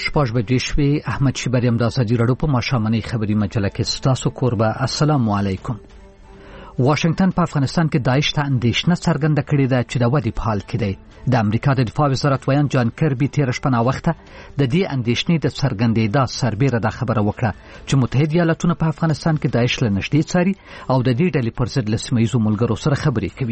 شپږ بجې شوې. احمد شیبریم د ازادي راډیو په ماښامنۍ خبري مجله کې ستاسو کوربه. السلام علیکم. واشنگټن په افغانستان کې داعش ته اندېښنه څرګنده کړې ده چې د ودې په حال کې دی. د امریکا د دفاع وزارت ویان جان کربي تېره شپه ناوخته د دې اندېښنې د څرګندېدا سربېره دا خبره وکړه چې متحده ایالاتونه په افغانستان کې داعش له نږدې څاري او د دې ډلې پر ضد له سیمه ییزو ملګرو سره خبرې کوي.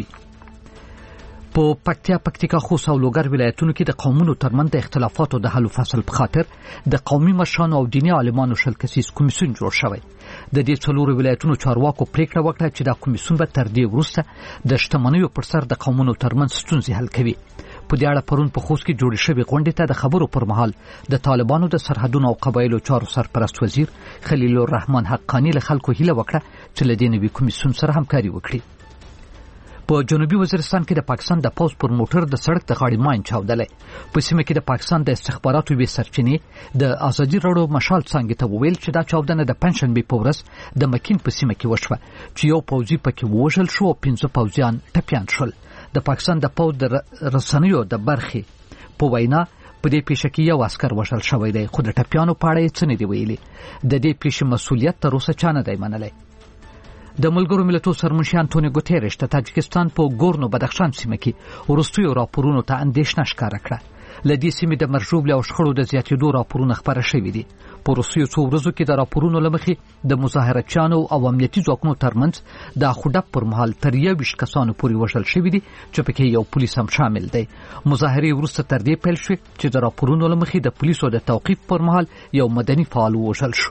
په پکتیکا خوست او لوګر ولایتونو کې د قومونو ترمنځ د اختلافاتو د حل او فصل په خاطر د قومي مشرانو او دیني عالمانو شل کسیز کمیسیون جوړ شوی. د دې څلورو ولایتونو چارواکو پریکړه وکړه چې دا کمیسیون به تر دې وروسته د شتمنیو پر سر د قومونو ترمنځ ستونزې حل کوي. په دې اړه پرون په خوست کې جوړې شوې غونډې ته د خبرو پر مهال د طالبانو د سرحدونو او قبایلو چارو سرپرست وزیر خلیل الرحمن حقانی له خلکو هیله وکړه چې له دې نوي کمیسیون سره همکاري وکړي. په جنوبي وزیرستان کې د پاکستان د پوز پر موټر د سړک د غاړې ماین چاودلې. په سیمه کې د پاکستان د استخباراتو وی سرچینې د ازادي راډیو مشال څنګه ته وویل چې دا چاودنه د پنځشنبه په ورځ د مکین په سیمه کې وشوه چې یو پوځي پکې وژل شو او 15 پوځیان ټپيان شول. د پاکستان د پوز د رسنیو د برخې په وینا په دې پیښه کې یو عسكر وژل شوی دی، خو د ټپيانو په اړه څه نه دی ویلي. د دې پیښې مسؤلیت تر اوسه چا نه دی منلی. د ملګرو ملتونو سرمنشي انټونیو ګوتيريش د تاجکستان په ګورنو بدخشان سیمه کې وروستیو راپورونو ته اندېښنه ښکاره کړه. له دې سیمې د مرجوب او شخړو د زیاتېدو راپورونه خبره شوي دي. په وروستیو څو ورځو کې د راپورونو له مخې د مظاهرچیانو او امنیتي ځواکونو ترمنځ د خډپ پر مهال تر 21 کسانو پورې وژل شوي دي چې پکې یو پولیس هم شامل دی. مظاهرې وروسته تر دې پیل شوې چې د راپورونو له مخې د پولیسو د توقیف پر مهال یو مدني فعال وژل شو.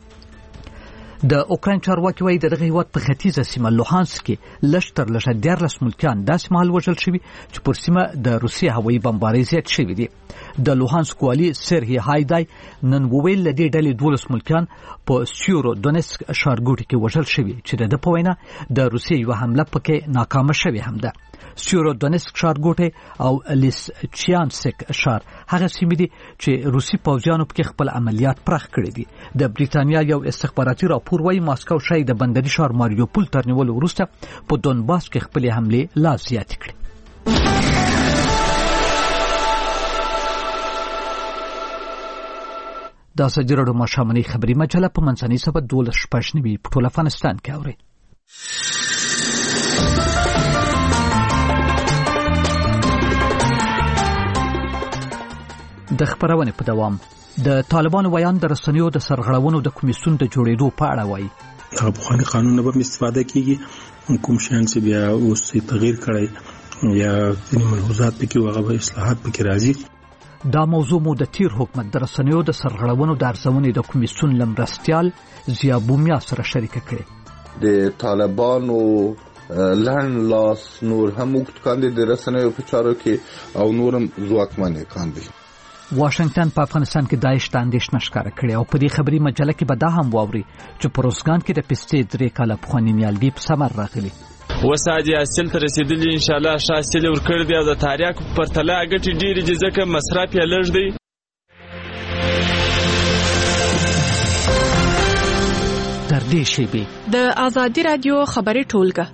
د اوکراین چارواکي وايي دغه هیواد په ختیځه سیمه لوهانسک کې لشتر 14 ملکیان داسې مهال وژل شوي چې پر سیمه د روسیې هوایي بمبارۍ زیات شوي دي. د لوهانسک والي سرهی هایدای نن وویل د دې ډلې 12 ملکیان په سیورو دونسک ښارګوټي کې وژل شوي چې د په وینا د روسیې یو حمله پکې ناکامه شوې هم ده. سیورو دونسک ښارګوټي او لیسچیانسک ښار هغه سیمې دي چې روسي پوځیانو پکې خپل عملیات پراخ کړي دي. د بریتانیا یو استخباراتي راپور وايي ماسکو شاید د بندري ښار ماریوپول تر نیولو وروسته په دونباس کې خپل حمله لا زیاتې کړي. د ازادي راډیو ماښامنۍ خبري مجله په منځنۍ سبا 12:09 په ټول افغانستان کې اوري. د خبرونه په دوام د طالبانو ویان د رسنیو د سرغړونو د کمیسیون د جوړېدو په اړه وایي. په خواني قانون نه به استفاده کیږي، کوم شیان چې بیا اوس تغییر کړي یا ځینې ملحوظات پکې او هغه اصلاحات پکې راځي. دا موضوع مو د تیر حکومت د رسنیو د سرغړونو د ارزونې د کمیسیون لمرستیال ضیا بومیا سره شریک کړي. د طالبانو لړن لاس نور هم وخت کاندي د رسنیو په چارو کې او نورم ځواکمن کاندي. واشنگټن په افغانستان کې داعش ته اندېښنه ښکاره کړې او په دې خبري مجله کې به دا هم واوري چې په روزګان کې د پستې 3 کاله پخواني نیالګي په ثمر راغلي. وسادي اصل ته رسیدلی ان شاء الله شاسل ورکړ دی او د تاریخ پر تلا غټي ډېر ځکه مصرف یې لږ دی. تر دې شی به د ازادي رادیو خبري ټولګه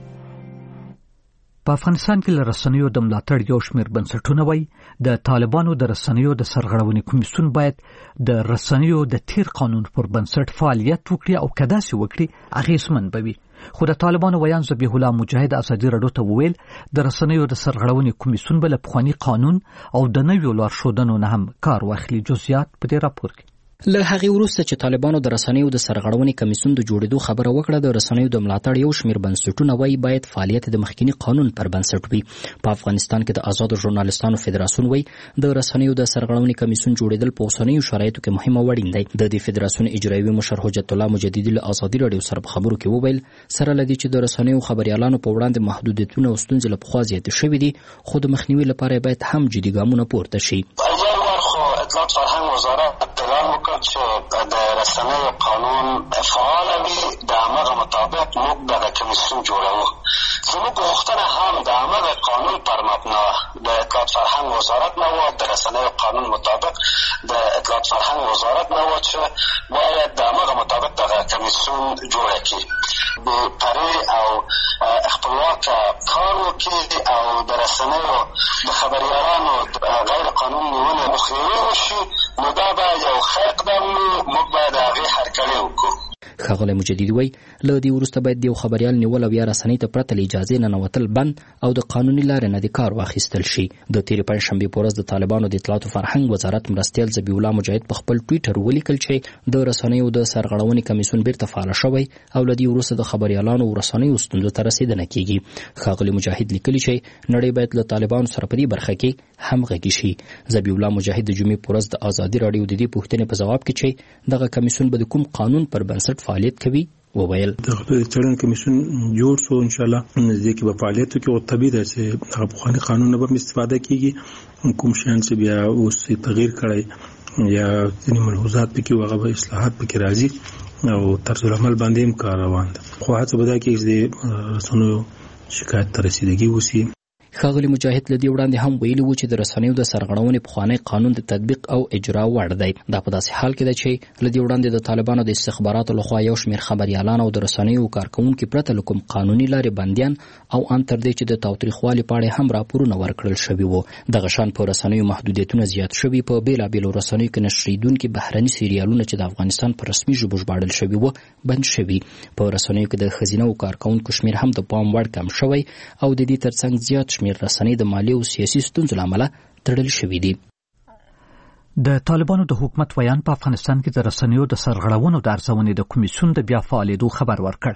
په افغانستان کې رسنیو د ملاتړ یو شمېر بنسټونه وایي د طالبانو د رسنیو د سرغړونې کمیسیون باید د رسنیو د تیر قانون پر بنسټ فعالیت وکړي او کداسې وکړي اغیزمن بوي. خو د طالبانو ویان ذبیح الله مجاهد ازادي راډیو ته وویل د رسنیو د سرغړونې کمیسیون بل پخوانی قانون او د نویو لارښودنو نه هم کار واخلي. جزئیات په دې راپور کې. له هغه وروسته چې طالبانو د رسنیو د سرغړونې کمیسیون د جوړېدو خبره وکړه، د رسنیو د ملاتړ یو شمېر بنسټونه وایي باید فعالیت د مخکینی قانون پر بنسټ وي. په افغانستان کې د آزادو ژورنالیستانو فدراسیون وایي د رسنیو د سرغړونې کمیسیون جوړېدل په اوسنیو شرایطو کې مهمه وړاندې دی. د دې فدراسیون اجرایوي مشر حجت الله مجددي له آزادي راډیو سره په خبرو کې وویل سره لدی چې د رسنیو خبريالانو په وړاندې محدودیتونه او ستونزې له پخوا زیاتې شوې دي، خو د مخنیوي لپاره باید هم جدي ګامونه پورته شي. اطلاعات فرهنګ وزارت اعلان وکړ چې د رسنیو قانون فعال وي، د هغه مطابق موږ د کمیسیون جوړو. زموږ غوښتنه هم د هغه قانون پر مبنا د اطلاعات فرهنګ وزارت نه و، د رسنیو قانون مطابق د اطلاعات فرهنګ وزارت نه و چې باید د هغه مطابق د کمیسیون جوړ کړي. به پرې او خپلواک کار کې او د رسنیو د خبریالانو غیر قانوني نیونه مخنیوی وشي، نو دا باید یو ښه اقدام وي، موږ باید د هغې هرکلی وکړو. ښاغلی مجددي وایي له دې وروسته باید د یو خبریال نیول او یا رسنۍ ته پرته له اجازې ننوتل بند او د قانوني لارې نه د کار واخیستل شي. د تېرې پنجشنبې په ورځ د طالبانو د اطلاعاتو فرهنګ وزارت مرستیال ذبیح الله مجاهد په خپل ټویټر ولیکل چې د رسنیو د سرغړونې کمیسیون بیرته فعال شوی او له دې وروسته د خبریالانو او رسنیو ستونزو ته رسېدنه کیږي. ښاغلي مجاهد لیکلي چې نړۍ باید له طالبانو سره په دې برخه کې همغږي شي. ذبیح الله مجاهد د جمعې په ورځ د ازادي راډیو د دې پوښتنې په ځواب کې چې دغه کمیسیون به د کوم قانون پر بنسټ فعالیت کوي وویل دغه څېړنې کمیسیون جوړ شو ان شاء الله نږدې کې به فعالیت وکړي او طبیعي ده چې هغه پخواني قانون نه به استفاده کیږي. کوم شیان چې بیا اوس تغییر کړی یا ځینې ملحوظات پکې هغه به اصلاحات پکې راځي او طرز العمل باندې هم کار روان ده. خو هڅه به دا کوي چې د رسنیو شکایت ته رسیدګي وشي. ښاغلي مجاهد له دې وړاندې هم ویلي و چې د رسنیو د سرغړونې پخوانی قانون د تطبیق او اجرا وړ دی. دا په داسې حال کې ده چې له دې وړاندې د طالبانو د استخباراتو لخوا یو شمېر خبریالان او د رسنیو کارکوونکي پرته له کوم قانوني لارې بندیان او ان تر دې چې د تاوتریخوالي په اړه هم راپورونه ورکړل شوي وو. دغه شان په رسنیو محدودیتونه زیات شوي. په بېلابېلو رسنیو کې نشریدونکي بهرني سریالونه چې د افغانستان په رسمي ژبو ژباړل شوي وو بند شوي. په رسنیو کې د ښځینه کارکوونکو شمېر هم د پام وړ کم شوی او د دې ترڅنګ زیات شمېر رسنۍ د مالي او سیاسي ستونزو له امله تړل شوي دي. د طالبانو د حکومت ویان په افغانستان کې د رسنیو د سرغړونو د ارزونې د کمیسیون د بیا فعالېدو خبر ورکړ.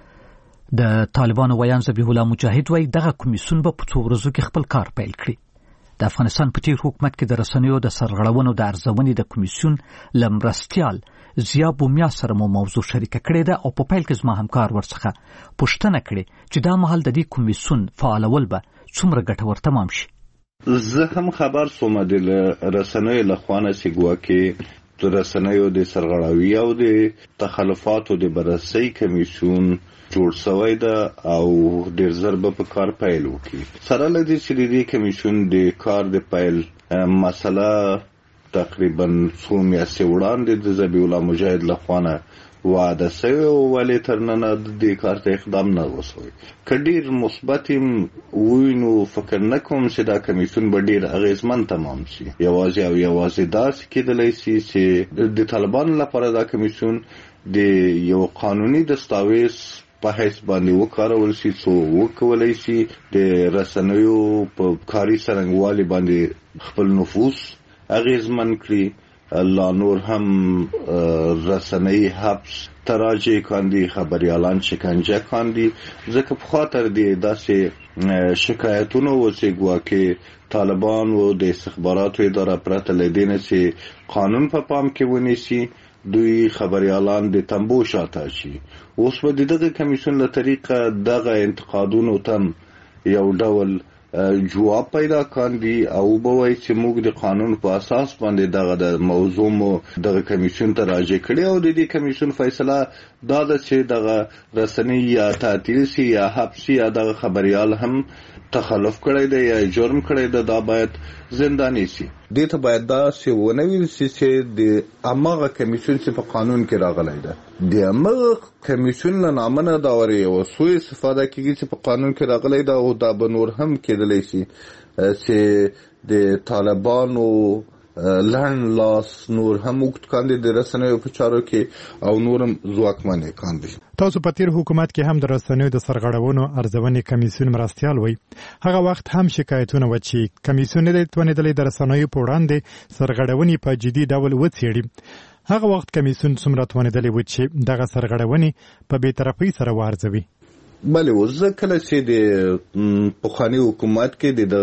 د طالبانو ویان ذبیح الله مجاهد وایي دغه کمیسیون به په څو ورځو کې خپل کار پیل کړي. د افغانستان په تیر حکومت کې د رسنیو د سرغړونو د ارزونې د کمیسیون له مرستیال ضیا بومیا سره مو موضوع شریکه کړې ده او په پیل کې زما همکار ورڅخه پوښتنه کړې چې دا مهال د دې کمیسیون فعالول به څومره ګټور تمام شي. زه هم خبر سوم د رسنیو له خوا نه چې ګواکې د رسنیو د سرغړاوي او د تخلفاتو د بررسۍ کمیسیون جوړ شوی ده او ډېر ژر به په کار پیل وکړي. سره له دې چې د دې کمیسیون د کار د پیل مسله تقریبا څو میاشتې وړاندې د ذبیح الله مجاهد له خوا نه وعده شوی او ولې تر ننه د دې کار ته اقدام نه وشوی. که ډېر مثبت وي نو فکر نه کوم چې دا کمیسیون به ډېر اغېزمن تمام شي. یوازې داسې کېدلی شي چې د طالبانو لپاره دا کمیسیون د یو قانوني دستاویز په حیث باندې وکارول شي څو وکولی شي د رسنیو په کاري څرنګوالي باندې خپل نفوذ اغېزمن کړي. لا نور هم رسنۍ حبس تراجع کاندي، خبریالان شکنجه کاندي. ځکه په خاطر دی داسې شکایتونه و چې ګواکې طالبان و د استخباراتو اداره پرته له دې نه چې قانون په پام کې ونیسي دوی خبریالان د تنبو شاته شي. اوس به د دغه کمیسیون له طریقه دغه انتقادونو تم یو ډول جواب پیدا کاندي او به وایي چې موږ د قانون په اساس باندې دغه د موضوع مو دغه کمیسیون ته راجع کړي او د دې کمیسیون فیصله دا ده چې دغه رسنۍ یا تعطیل شي یا حبس یا دغه خبریال هم تخلف کړی دی یا جرم کړی دی دا باید زنداني شي. دې ته باید دا چې ونه ویل شي چې د هماغه کمیسیون چې په قانون کې راغلی ده د هماغه کمیسیون له نامه نه دا ورې او سوء استفاده کېږي چې په قانون کې راغلی ده او دا به نور هم کېدلی شي چې د طالبانو لړن لاس نور هم وکړ کاندي د رسنیو په چارو کې او نورم ځواکمنې کاندي. تاسو په تیر حکومت کې هم د رسنیو د سرغړونو ارزونې کمیسیون مرستیال وي. هغه وخت هم شکایتونه و چې کمیسیون نه توانیدلی د رسنیو په وړاندې سرغړونې په جدي ډول وڅېړي. هغه وخت کمیسیون څومره توانیدلی و چې دغه سرغړونې په بې طرفۍ سره وارزوي. بله اوس زه کله چې د پخواني حکومت کې د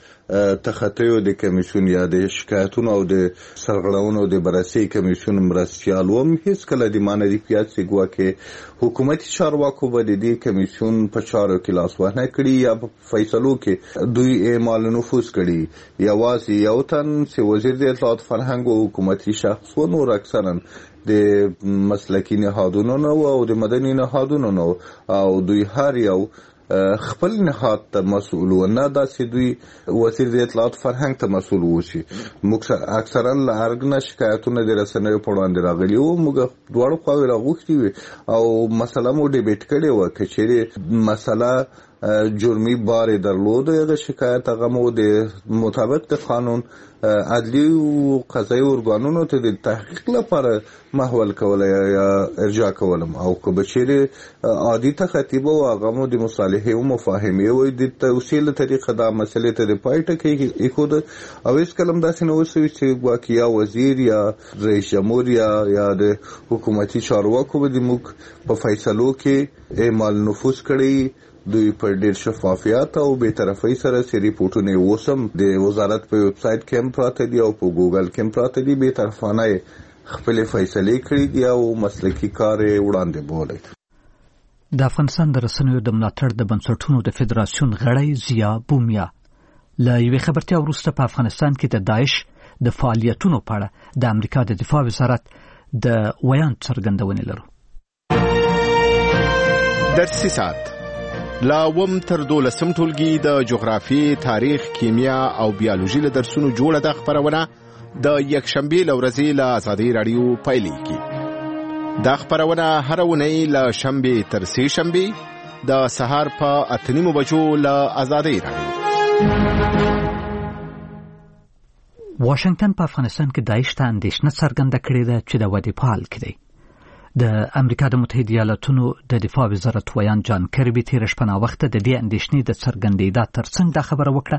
تخطیو د کمیسیون یا د شکایتونو او د سرغړونو د بررسۍ کمیسیون مرستیال وم هیڅ کله د ما نه دي پیاد چې ګواکې حکومتي چارواکو به د دې کمیسیون په چارو کې لاسوهنه کړي یا په فیصلو کې دوی اعمال نفوذ کړي. یوازې یو تن چې وزیر د اطلاعات فرهنګ او حکومتي شخص و نور اکثرا د مسلکي نهادونو نه او د مدني نهادونو نه او دوی هر یو خپل نهاد ته مسؤل و نه دا چې دوی وزیر د اطلاعات فرهنګ ته مسؤل وشي. موږ اکثرا له ارګ نه شکایتونه د رسنیو په وړاندې راغلي وو. موږ دواړو خواوې راغوښتي وي او مسله مو ډیبیټ کړې وه که چیرې مسله جرمي بار درلود هغه شکایت هغه مو د مطابق د قانون عدلی او قضایي ارګانونو ته د تحقیق لپاره محول کول یا ارجاع کولم او که بشری عادي تخطیب او هغه مو د مصالحه او مفاهمه او د توصیل طریقه دا مسلې ته د پایټه کې اخود او اس کلم داسې نو وسوي چې واقعیا وزیر یا رئیس جمهور یا د حکومتي چارواکو د موږ په فیصلو کې اعمال نفوذ کړي دوی پر ډیر شفافیت او به طرفي سره سری ریپورتونه وسم د وزارت په ویب سټ کې هم پراته دي او په ګوګل کې هم پراته دي به طرفانه خپل فیصله کړې دي او مسلکي کار وړاندې بولي د افغانستان د رسنیو د ملاتړ د بنسټونو د فدراسیون غړی زیا بومیا له یوې خبرتیا وروسته په افغانستان کې د داعش د فعالیتونو په اړه د امریکا د دفاع وزارت د ویان څرګندونې لرو. درسي ساعت لاوم تر 12 ټولګي د جغرافي، تاریخ، کیمیا او بیولوژي له درسونو جوړه د خبرونه د یکشنبه لورځي له آزادي رادیو پایلیږي. دا خبرونه هر ونی له شنبه تر سه شنبه د سهار په 8:30 بجو له آزادي رادیو. واشنگټن په افغانستان کې داعش ته اندېښنه څرګنده کړې ده چې د ودې په حال کې دی. د امریکا د متحده ایالاتونو د دفاع وزارت ویان جان کربي تیر شپه وخت د دې اندېښنې د څرګندېدا ترڅنګ دا خبره وکړه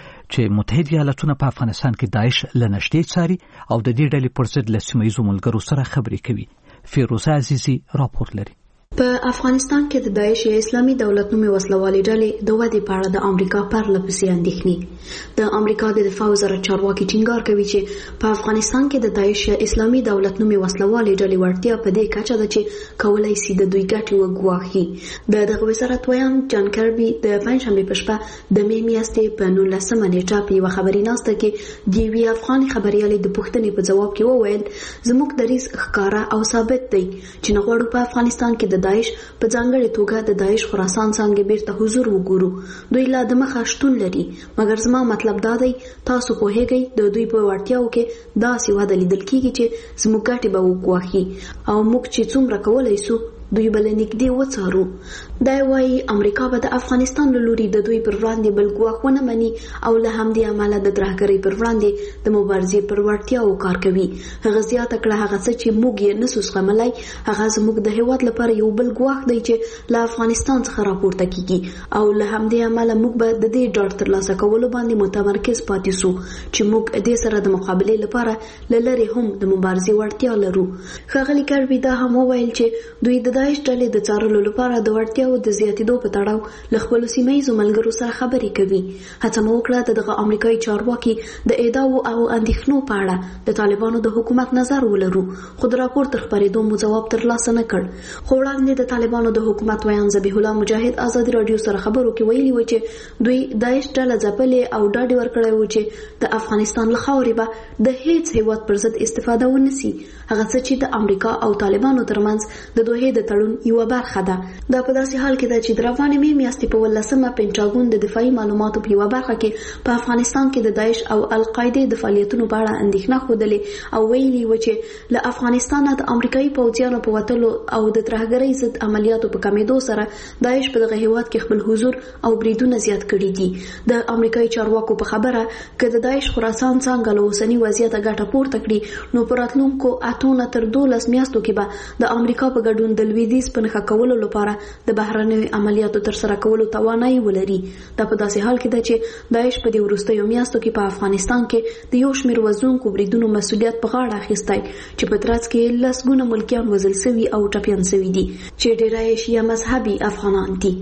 چې متحده ایالاتونه په افغانستان کې داعش لنشټې څاري او د دې ډلې پر ضد له سیمه‌ییزو ملګرو سره خبرې کوي. فیروزه عزیزي راپور لري. په افغانستان کې د داعش اسلامي دولت نومي وسلوالې ډلې د ودې په اړه د امریکا پرله پسې اندېښنې. د امریکا د دفاع وزارت چارواکي ټینګار کوي چې په افغانستان کې د داعش اسلامي دولت نومي وسلوالې ډلې وړتیا په دې کچه ده چې کولای شي د دوی ګټې وګواښي. دغه وزارت ویان جان کربي د پنځشنبه په شپه د مې میاشتې په 19 نیټه په یو خبري ناسته کې د یوې افغاني خبريالې د پوښتنې په جواب کې وویل زموږ دریځ ښکارا او ثابت دی چې نه غواړو په افغانستان کې د داعش په ځانګړې توګه د داعش خراسان څنګه بیرته حضور وګورو. دوی لا د مخه شتون لري، مګر زما مطلب دا دی تاسو پوهیږئ د دوی په وړتیاو کې داسې وعده لیدل کیږي چې زموږ ګټې به وګواښي او موږ چې څومره کولای شو دوی بل نږدې وڅارو. دا وايي امریکا به د افغانستان له لوري د دوی پر وړاندې بل ګواښ ونه مني او له همدې امله د ترهګرۍ پر وړاندې د مبارزې پر وړتیاو کار کوي. هغه زیاته کړه هغه څه چې موږ یې نسو زغملای هغه زموږ د هیواد لپاره یو بل ګواښ دی چې له افغانستان څخه راپورته کیږي او له همدې امله موږ به د دې ډاډ ترلاسه کولو باندې متمرکز پاتې شو چې موږ دې سره د مقابلې لپاره له لرې هم د مبارزې وړتیا لرو. ښاغلي کربي دا هم وویل چې دوی د داعش ډلې د څارلو لپاره د وړتیاو د زیاتېدو په تړاو له خپلو سیمه‌ییزو ملګرو سره خبرې کوي. هڅه مو وکړه د دغه امریکایي چارواکي د ادعاو او اندېښنو په اړه د طالبانو د حکومت نظر ولرو، خو د راپور تر خپرېدو مو ځواب ترلاسه نه کړ. خو وړاندې د طالبانو د حکومت ویان ذبیح الله مجاهد آزادي رادیو سره خبرو کې ویلي و چې دوی داعش ډله ځپلې او ډاډ ورکړی و چې د افغانستان له خاورې به د هیڅ هیواد پر ضد استفاده ونسي. هغه څه چې د امریکا او طالبانو ترمنځ د دوحې د تړون یو برخه ده. دا په داسې حال کې ده چې د روانې مې میاشتې په 18 پینټاګون د دفاعي معلوماتو په یو برخه کې په افغانستان کې د داعش او القاعده د فعالیتونو په اړه اندېښنه خوده او ویلي و چې له افغانستان د امریکایي پوځیانو په وتلو او د ترهګرۍ ضد عملیاتو په کمیدو سره داعش په دغه هیواد کې خپل حضور او بریدونه زیات کړي دي. د امریکایي چارواکو په خبره چې د داعش خراسان څنګه له اوسنی وضعیت ګټه پورته کړي نو په راتلونکو 8 تر 12 میاشتو کې به د امریکا په ګډون د لویدیځ په نښه کولو لپاره د بهرنیو عملیاتو تر سره کولو توانایي ولري. دا په داسې حال کې ده چې داعش په دې وروستیو میاشتو کې په افغانستان کې د یو شمېر وژونکو بریدونو مسؤلیت په غاړه اخیستی چې په ترڅ کې لسګونه ملکیان وژل شوي او ټپیان شوي دي چې ډیری یې شیعه مذهبي افغانان دي.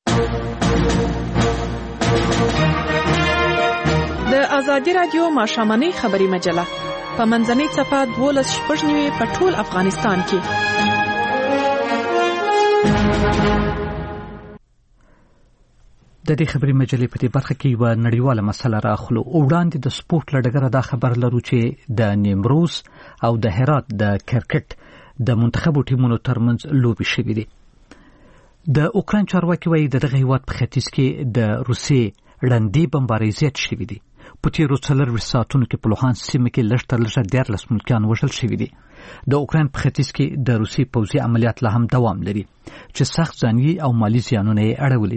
د آزادي رادیو ماښامنۍ خبري مجله په منځنۍ صفحه 12:09 په ټول افغانستان کې. د دې خبري مجلې په دې برخه کې یو نړیواله مسله راخلو. وړاندې د سپورت لړګره دا خبر لرو چې د نیمروز او د هرات د کرکټ د منتخبو ټیمونو ترمنځ لوبي شوې دي. د اوکران چارواکي وایي دغه هیواد په ختیځ کې د روسیې ړندې بمبارۍ زیات شوې دي. په تیرو 4 ساعتونو کې په لوهانس سیمه کې لږ تر لږه 14 ملکیان وژل شوي دي. د اوکران په ختیځ کې د روسي پوځي عملیات لا هم دوام لري چې سخت ځاني او مالی زیانونه یې اړولې دي.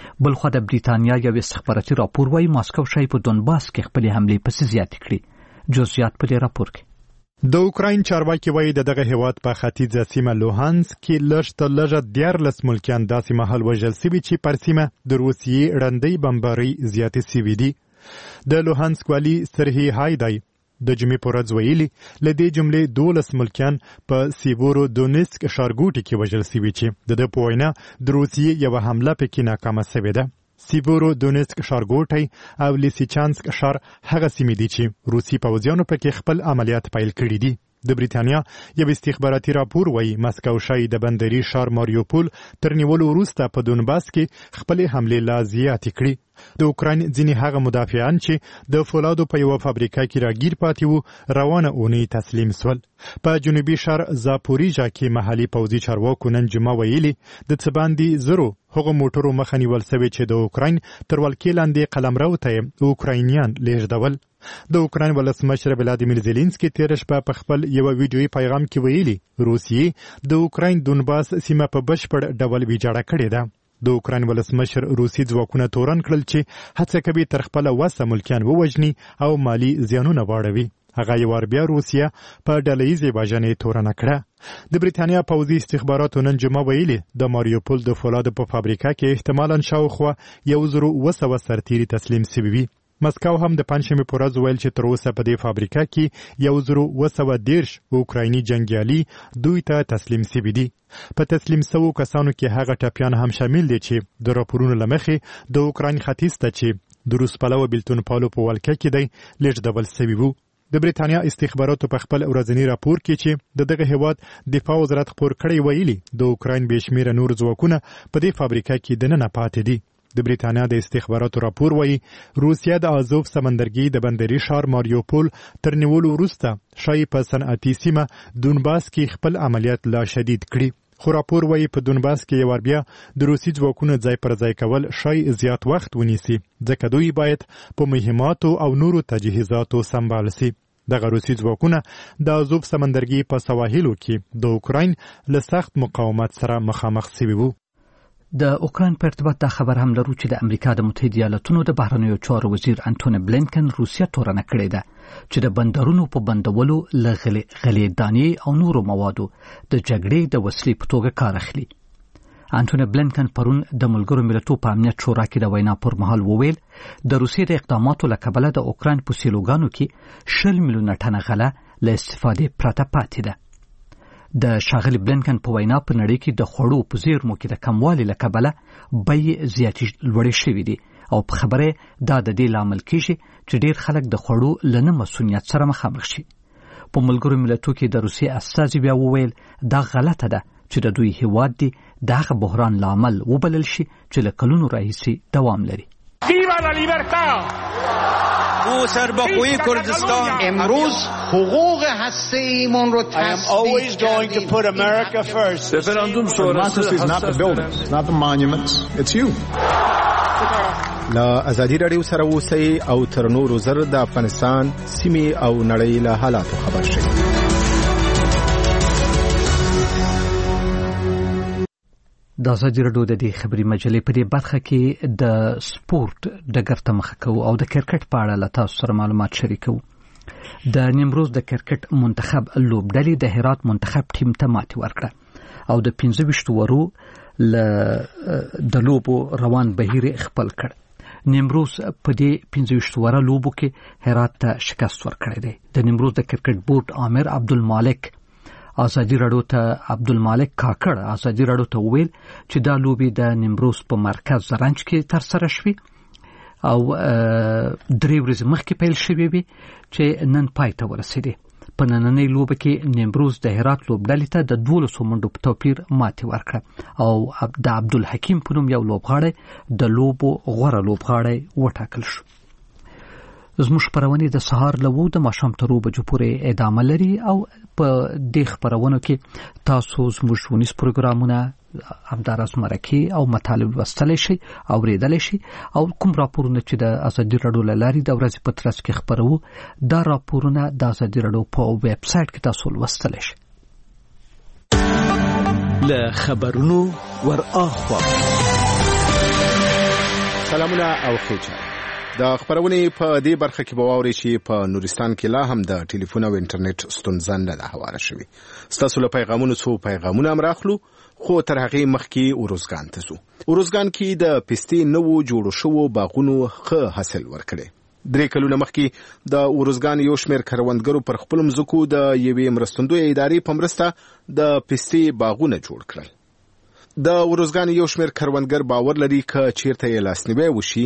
بلخو د بریتانیا یو استخباراتي راپور وايي ماسکو شای په دونباس کې خپل حمله پسې زیات کړي. جزئیات په دې راپور کې. د اوکراین چارواکي وایي دغه هیواد په ختیځه سیمه لوهانسک کې لږ تر لږه 14 ملکیان داسې مهال وژل شوي چې پر سیمه د روسیې رندۍ بمبارۍ زیاتې شوي دي. د لوهانسک والي سرهی هایدای د جمعې په ورځ ویلي له دې جملې 12 ملکیان په سیبورو دونیسک ښارګوټي کې وژل شوي چې د ده په وینا د روسیې یوه حمله پکې ناکامه شوې ده. سیبورو دونیسک ښارګوټی او لیسیچانسک ښار هغه سیمې دي چې روسي پوځیانو پکې خپل عملیات پیل کړي دي. د بریتانیا یو استخباراتي راپور وایي مسکو شای د بندري ښار ماریوپول تر نیولو وروسته په دونباس کې خپل حملې لا زیاتې کړي. د اوکراین ځینې هغه مدافعان چې د فولادو په یوه فابریکه کې راګیر پاتې وو روانه اونۍ تسلیم سول. په جنوبي ښار زاپوریژا کې محلي پوځي چارواکو نن جمعه ویلي د څه باندې زرو هغو موټرو مخه نیول سوې چې د اوکراین تر ولکې لاندې قلمرو ته اوکراینیان لیږدول. د اوکراین ولسمشر ولادیمیر زيلنسکي تېره شپه په خپل یو ویډیويي پیغام کې ویلي روسیې د اوکراین دونباس سیمه په بشپړ ډول ویجاړه کړې ده. د اوکراین ولسمشر روسي ځواکونه تورن کړل چې هڅه کوي تر خپله وسه ملکیان ووژني او مالي زیانونه واړوي. هغه یو وار بیا روسیه په ډلهییزې وژنې تورنه کړه. د بریتانیا پوځي استخباراتو نن جمعه ویلي د ماریوپول د فولادو په فابریکه کې احتمالاً شاوخوا 1200 سرتیري تسلیم شوي وي. مسکو هم د پنځمې په ورځ ویل چې تر اوسه په دې فابریکه کې 1210 اوکرایني جنګیالي دوی ته تسلیم شوي دي. په تسلیم شوو کسانو کې هغه ټپیان هم شامل دي چې د راپورونو له مخې د اوکراین ختیځ ته چې د روس پلوه بیلتون پالو په ولکه کې دی لیږدول شوي وو. د بریتانیا استخباراتو په خپل ورځنی راپور کې چې دغه هیواد دفاع وزارت خپور کړی ویلي د اوکراین بېشمیره نور ځواکونه په دې فابریکه کې دننه پاتې دي. د بریتانیا د استخباراتو راپور وایي روسیه د آزوف سمندرګي د بندري ښار ماریوپول تر نیولو وروسته شای په صنعتي سیمه دونباس کې خپل عملیات لا شدید کړي. خو راپور وایي په دونباس کې یو بیا د روسي ځواکونو ځای پر ځای کول شای زیات وخت ونیسي ځکه دوی باید په مهماتو او نورو تجهیزاتو سمبال شي. دغه روسي ځواکونه د آزوف سمندرګي په سواحلو کې د اوکراین له سخت مقاومت سره مخامخ شوي وو. د اوکراین په ارتباط دا خبر هم لرو چې د امریکا د متحده ایالاتونو د بهرنیو چارو وزیر انټونی بلینکن روسیه تورنه کړې ده چې د بندرونو په بندولو له غلې دانې او نورو موادو د جګړې د وسلې په توګه کار اخلي. انټونی بلینکن پرون د ملګرو ملتونو په امنیت شورا کې د وینا پر مهال وویل د روسیې د اقداماتو له کبله د اوکراین په سیلوګانو کې 20 میلیونه ټنه غله له استفادې پرته پاتې ده. د شاغلي بلینکن په وینا په نړۍ کې د خوړو په زیرمو کې د کموالي له کبله بیې زیاتې لوړې شوې دي او په خبره دا د دې لامل کېږي چې ډېر خلک د خوړو له نه مسؤلیت سره مخامخ شي. په ملګرو ملتونو کې د روسیې استازي بیا وویل دا غلطه ده چې د دوی هیواد دی دغه بحران لامل وبلل شي چې له کلونو راهیسې دوام لري. سربخوی کردستان امروز حقوق هسته‌ایمون رو تثبیت کردیم. Referendum sonrası is not the buildings, not the monuments, it's you. لا ازادي رادیو سره اوسئ او تر نورو زر د افغانستان سیمې او نړۍ له حالاتو خبر شئ. د ازادي رادیو د دې خبري مجلې په دې برخه کې د سپورت ډګر ته مخه کوو او د کرکټ په اړه له تاسو سره معلومات شریکو. د نیمروز د کرکټ منتخب لوبډلې د هرات منتخب ټیم ته ماتې ورکړه او د 25 ورو د لوبو روان بهیر خپل کړ. نیمروز په دې 25 ورو لوبو کې هرات ته شکست ورکړی دی. د نیمروز د کرکټ بورډ امیر عبدالمالک ازادي رادیو ته عبدالمالک کاکړ ازادي رادیو ته ویل چې دا لوبي د نیمروز په مرکز زرنج کې تر سره شوې او 3 ورځې مخکې پیل شوې وي چې نن پای ته ورسېدې. په نننۍ لوبه کې نیمروز د هرات لوبډلې ته د 12 منډو په توپیر ماتې ورکړه او د عبدالحکیم په نوم یو لوبغاړی د لوبو غوره لوبغاړی وټاکل شو. زموږ خبرونه د سهار له 2 د ماښام تر 2 بجو پورې ادامه لري او په دې خبرونو کې تاسو زموږ ونیس پروګرامونه همداراز مرکه او مطالب وستلی شي او ریدل شي او کوم راپورونه چې د ازادي رادیو لاري د ورځې په ترڅ کې خبرو دا راپورونه د ازادي رادیو په ویب سټ کې تاسو ولوستلی شي. له خبرونو ور اخوا سلامونه او ښه د خبرونې په دې برخه کې به واورئ چې په نورستان کې لا هم د ټلیفون او انټرنیټ ستونزه نه ده هواره شوې. ستاسو له پیغامونو څو پیغامونه هم راخلو، خو تر هغې مخکې اروزګان ته ځو. اروزګان کې د پستې نوو جوړو شوو باغونو ښه حاصل ورکړی. 3 کلونه مخکې د اروزګان یو شمېر کروندګرو پر خپلو مځکو د یوې مرستندویې ادارې په مرسته د پستې باغونه جوړ کړل. د اروزګان یو شمېر کروندګر باور لري که چیرته یې لاسنیوی وشي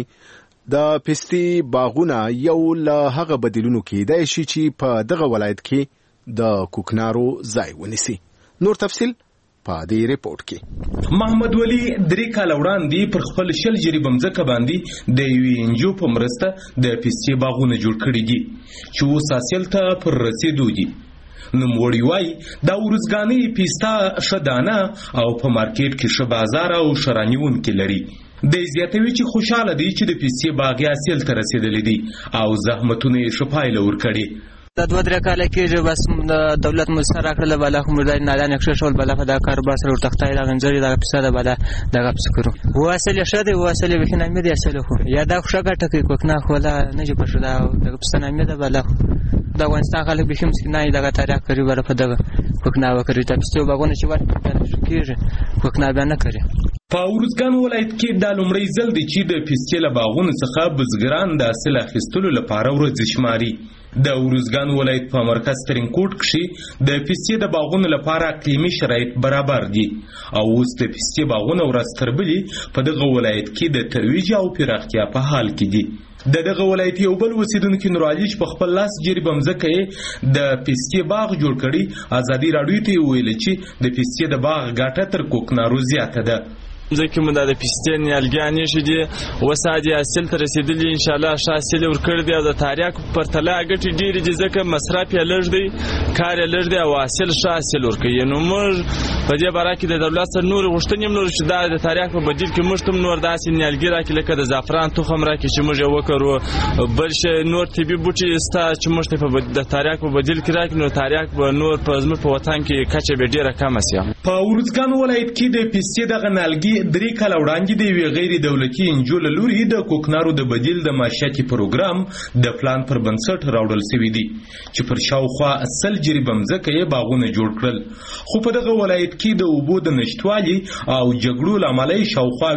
د پستې باغونه یو له هغه بدیلونو کېدای شي چې په دغه ولایت کې د کوکنارو ځای ونیسي. نور تفصیل په دې ریپورت کې. محمد ولی 3 کاله وړاندې پر خپل 10 جریبه مځکه باندې د یوې انجو په مرسته د پستې باغونه جوړ کړي دي چې اوس حاصل ته پر رسېدو دي. نوموړي وایي د اروزګانۍ پسته ښه دانه او په مارکیټ کې ښه بازار او ښه رانیونکي لري. د زیاتوي چې خوشاله دی چې د پستې باغ حاصل ته رسېدلی دی او زحمتونه یې ښه پایله ورکړې. دا 2-3 کاله کېږي بس د دولت مو سره راکړله بالا خو موږ نادان یې ښه شول بالا په دا کاروبار سره ورتختی دغه انځري دغه پسه ده بالا دغه پسه کړو. حاصل یې ښه دی، حاصل یې بیخي نامې دی حاصل خو یا دا خو ښه ګټه کوي کوکنار خو ولا نه جې پښه دا دغه پسه نامې ده بالا د افغانستان خلک بیخي مسکینان دغه تاریخ کوي بالا په دغه کوکنار وکړي د پستې باغونه چې ورته کېږي کوکنار بیا نه کوي. په اروزګان ولایت کې دا لومړی ځل دی چې د پستې له باغونو څخه بزګران د حاصل اخیستلو لپاره ورځې شماري. د اروزګان ولایت په مرکز ترینکوټ کې د پستې د باغونو لپاره اقلیمي شرایط برابر دي او اوس د پستې باغونه ورځ تر بلې په دغه ولایت کې د ترویج او پراختیا په حال کې دي. د دغه ولایت یو بل اوسیدونکي نورعلي چې په خپل لاس جریبه مځکه یې د پستې باغ جوړ کړي ازادي راډیو ته یې وویل چې د پستې د باغ ګټه تر کوکنارو زیاته ده. ځکه موږ د پستې نیالګیانې شي دي اوس عادي حاصل ته رسېدلي انشاءالله ښه حاصل یې ورکړی دی او د تریاکو په پرتله ګټې ډېرې دي ځکه مصرف یې لږ دی، کار یې لږ دی او حاصل ښه حاصل ورکوي. نو موږ په دې باره کې د دولت سره نورې غوښتنې هم لرو چې دا د تریاک په بدیل کې موږ ته هم نور داسې نیالګي راکړي لکه د زعفران تخم راکړي چې موږ یې وکرو، بل شی نور طبي بوټي سته چې موږ ته د تریاک په بدیل کې راکړي نو تریاک به نور په زموږ په وطن کې کچه به ډېره کمه سي. په اروزګان ولایت کې د پستې دغه نیالګي 3 کاله وړاندې د یوې غیر دولتي انجو له لوري د کوکنارو د بدیل د معاشیاتي پروګرام د پلان پر بنسټ راوړل شوي دي چې پر شاوخوا 100 جریبه مځکه یې باغونه جوړ کړل. خو په دغه ولایت کې د اوبو د نشتوالي او جګړو له امله شاوخوا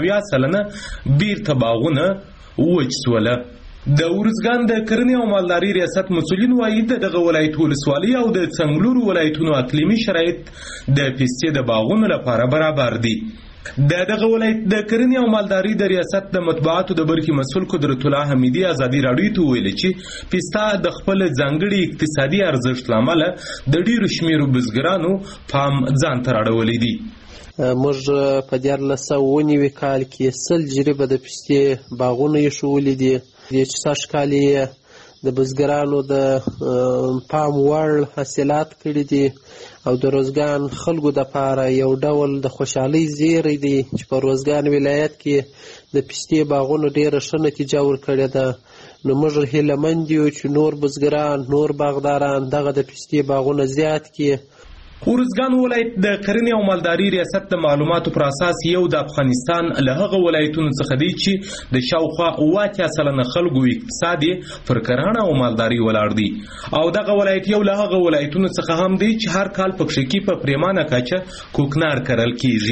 80% بیرته باغونه وچ سوله. د اروزګان د کرنې او مالدارۍ ریاست مسؤلین وایي دغه ولایت ولسوالۍ او د څنګلورو ولایتونو اقلیمي شرایط د پستې د باغونو لپاره برابر دي. دغه ولایت د کرنې او مالدارۍ د ریاست د مطبوعاتو د برخې مسؤل قدرت الله حمیدي ازادي راډیو ته وویل چې پسته د خپل ځانګړي اقتصادي ارزښت له امله د ډېرو شمېرو بزګرانو پام ځان ته راړولی دی. موږ په 1990 کال کې 100 جریبه د پستې باغونه ایښولي دي چې سږ کال یې د بزګرانو د پام وړ حاصلات کړي دي او د اروزګان خلکو دپاره یو ډول د خوشحالۍ زیری دی چې په اروزګان ولایت کې د پستې باغونو ډېره ښه نتیجه ورکړې ده. نو موږ هیلهمند یو چې نور بزګران نور باغداران دغه د پستې باغونه زیات کړي. اروزګان ولایت د کرنې او مالدارۍ ریاست د معلوماتو پر اساس یو د افغانستان له هغه ولایتونو څخه دی چې د شاوخوا 80% خلکو اقتصاد پر کرنه او مالدارۍ ولاړ دی او دغه ولایت یو له هغه ولایتونو څخه هم دی چې هر کال پکښې کې په پریمانه کچه کوکنار کرل کیږي.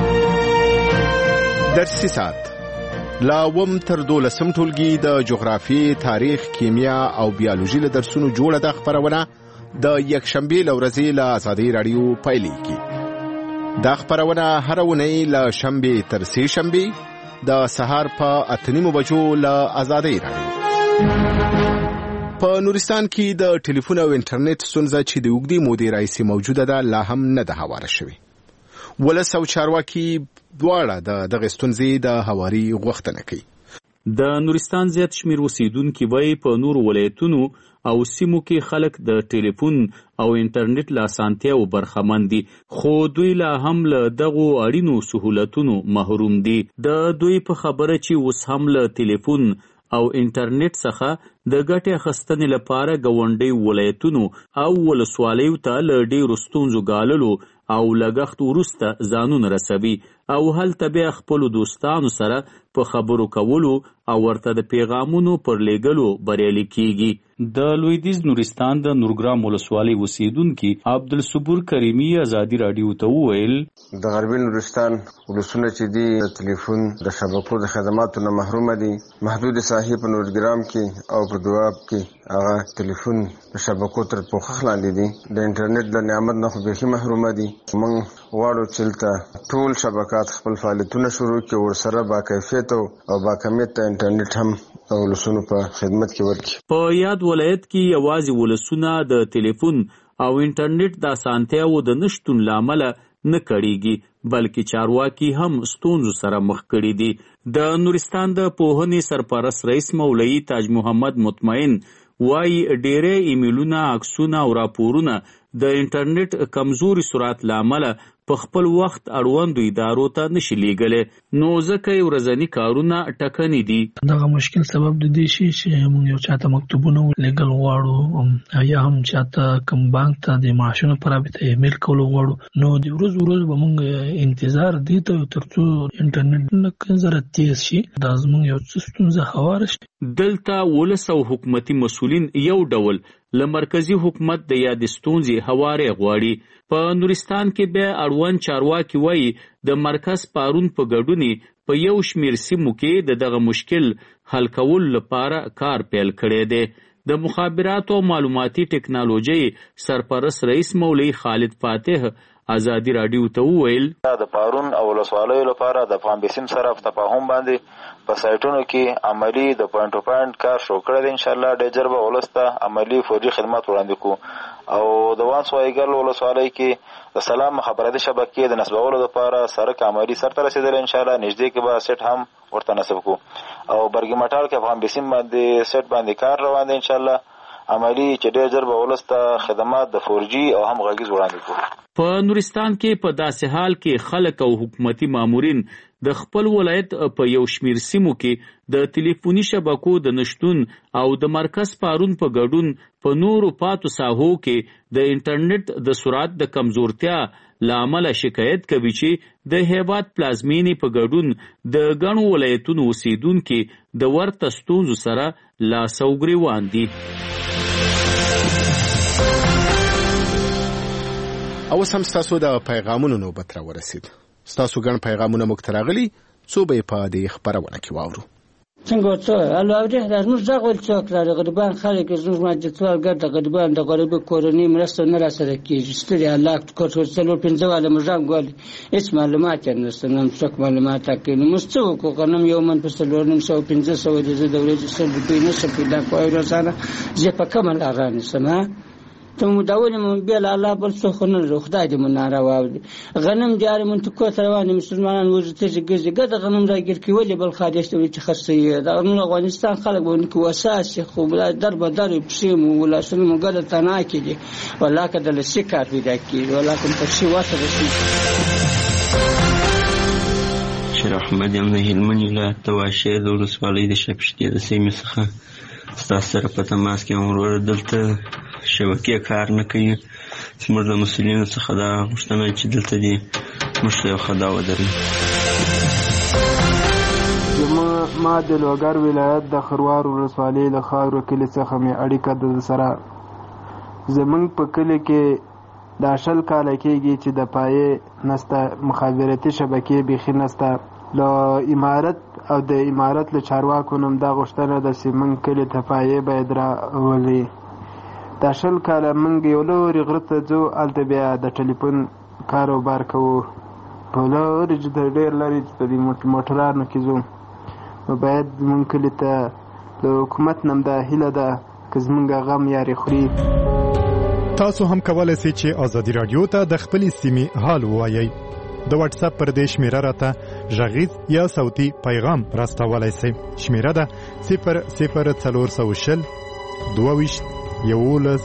درسي ساعت لا وم تر 12 ټولګي د جغرافي، تاریخ، کیمیا او بیولوژي له درسونو جوړه ده خبرونه د یکشنبې له ورځې له ازادي راډیو پیلېږي. دا خبرونه هره اونۍ له شنبې تر سې شنبې د سهار په 8:30 بجو له ازادي راډیو. په نورستان کې د ټلیفون او انټرنیټ ستونزه چې د اوږدې مودې راهیسې موجوده ده لا هم نه ده هواره شوې. ولس او چارواکي دواړه دغه ستونزې د هواري غوښتنه کوي. د نورستان زیات شمېر اوسیدونکي وایي په نورو ولایتونو او سیمو کې خلک د ټلیفون او انټرنیټ له اسانتیاوو برخمن دي خو دوی لا هم له دغو اړینو سهولتونو محروم دي. د دوی په خبره چې اوس هم له ټلیفون او انټرنیټ څخه د ګټې اخیستنې لپاره ګاونډي ولایتونو او ولسوالیو ته له ډېرو ستونزو ګاللو او لګښت وروسته ځانونه رسوي او هلته بیا خپلو دوستانو سره په خبرو کولو او ورته د پیغامونو پر لیږلو بریالي کیږي. د لویدیځ نورستان د نورګرام ولسوالۍ اوسیدونکي عبدالصبور کریمي ازادي راډیو ته وویل د غربي نورستان ولسونه چې دي د ټلیفون د شبکو د خدماتو نه محروم دي. محدود ساحې په نورګرام کې او په دواب کې هغه ټلیفون د شبکو تر پوښښ لاندې دي. د انټرنیټ د نعمت نه خو بیخي محروم دي. موږ غواړو چې دلته ټول شبکات خپل فعالیتونه شروع کړي، ورسره با کیفیت او با کمیت انټرنیټ هم ولسونو په خدمت کې ورکړي. په یاد ولایت کې یوازې ولسونه د ټلیفون او انټرنیټ د اسانتیاو د نشتون له امله نه کړيږي، بلکې چارواکي هم ستونزو سره مخ کړي دي. د نورستان د پوهنې سرپرست رئیس مولوي تاج محمد مطمئن وايي ډېری ایمیلونه، عکسونه او راپورونه د انټرنیټ کمزوري سرعت له امله په خپل وخت اړوندو ادارو ته نشي لیږلی، نو ځکه یې ورځني کارونه ټکني دي. دغه مشکل سبب د دې شي چې موږ یو چاته مکتوبونه لیږل غواړو یا هم چاته کوم بانک ته د معاشونو په رابطه ایمیل کول غواړو، نو د ورځ به موږ انتظار دي ته تر څو انټرنیټ لکه زره تیز شي. دا زموږ یو څه ستونزه هواره شي. دلته ولس او حکومتي مسؤلین یو ډول له مرکزی حکومت د یادې ستونزې هوارې غواړي. په نورستان کې بیا اړوند چارواکي وایي د مرکز پارون په ګډون په یو شمیر سیمو کې د دغه مشکل حل کولو لپاره کار پیل کړی دی. د مخابراتو او معلوماتي ټکنالوژي سرپرست رئیس مولوي خالد فاتح ازادي راډیو ته وویل د پارون او ولسوالیو لپاره د افغان بسیم سره په تفاهم باندې په سایټونو کې عملی د پوینټ ټو پوینټ کار شروع کړی دی. انشاءالله ډېر ژر به ولس ته عملی فوري خدمات وړاندې کوو. او د وانس وایګل ولسوالۍ کې د سلام مخابراتي شبکې د نصبولو لپاره سرک عملی سرته رسېدلی. انشاءالله نږدې کې به سیټ هم ورته نصب کوو. او برګي مټال کې افغان بسیم باندې سیټ باندې کار روان دی. انشاءالله عملی چې ډېر ژر به ولس ته خدمات د 4G او هم غږیز وړاندې کوو. په نورستان کې په داسې حال کې خلک او حکومتي مامورین د خپل ولایت په یو شمیر سیمو کې د ټلیفوني شبکو د نشتون او د مرکز پارون په ګډون په نورو پاتو ساحو کې د انټرنیټ د سرعت د کمزورتیا له امله شکایت کوي چې د هیواد پلازمینې په ګډون د ګڼو ولایتونو اوسیدونکي د ورته ستونزو سره لاس او ګریوان دي. اوس هم ستاسو د پیغامونو نوبت را ورسید. ستاسو ګڼ پیغامونه موږ ته راغلي، څو به یې په دې خپرونه کې واورو. څنګه ورته الله اوري زموږ دغه ول څوک لري غریبان خلک زموږ ماجتوال ګرد غریبان د غریب کورنۍ مرسته نه راسره کیږي. ستړي الله کوټ څلور پنځه واله مجام ګول هیڅ معلومات نشته. نن څوک معلومات کوي مستو کو کنم یو من په څلور نیم 1500 د دولت سره په نشه پیدا کوي رسانه زه په کمل ارانه سما ته مداول من بیل الله بل څه خو نه خدای دې مناره واولي. غنم جاري من تو کوت روان مسلمانان ورته چې ګد غنم راګر کې ولې بل خادشته وي چې خرڅي دا نو افغانستان خلک ونه کو اساس خو بل در به در پښیم ولا سن مګل تنا کې دي ولا کده لسکار پیدا کی ولا کوم څه واسه شي. شیر احمد یم نه هلمند ولایت تواشې د ولسوالۍ د شپشتي د سیمې څخه ستاسو سره په تماس کې امور دلته شبکې کار نه کوي. زموږ د مسؤلینو څخه دا غوښتنه چې دلته دې موږ ته یو ښه دا ودرېږي. ما د لوګر ولایت د خروار ولسوالۍ له خاورو کلي څخه مې اړیکه د سره زمونږ په کلي کې دا 20 کاله کېږي چې د پایې نسته مخابراتي شبکې بیخي نسته. له امارت او د امارت له چارواکو نوم دا غوښتنه ده چې موږ کلي ته پایې باید راولي. دا 20 کاله موږ یو لورې غره ته ځو، هلته بیا د ټلیفون کاروبار کوو. په لورې چې ډېر لرې چې د موټرانو کې ځو، نو باید موږ کلي ته د حکومت نم دا هیله ده که زموږ غم یارې خوري. تاسو هم کولای شئ چې ازادي راډیو ته د خپلې سیمې حال ووایئ. د واتس اپ پر دې شمیره راته غږیز یا صوتي پیغام راستولای شئ. شمیره ده 00420 22 11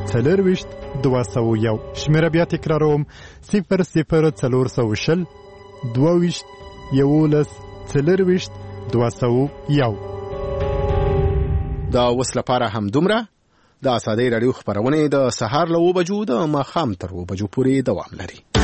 201. شمیره بیا تکراروم 00420 22 11 201. دا اوس لپاره هم دومره. د ازادي راډیو خبرونه د سهار له 9 بجو د ماښام تر 2 بجو پورې دوام لري.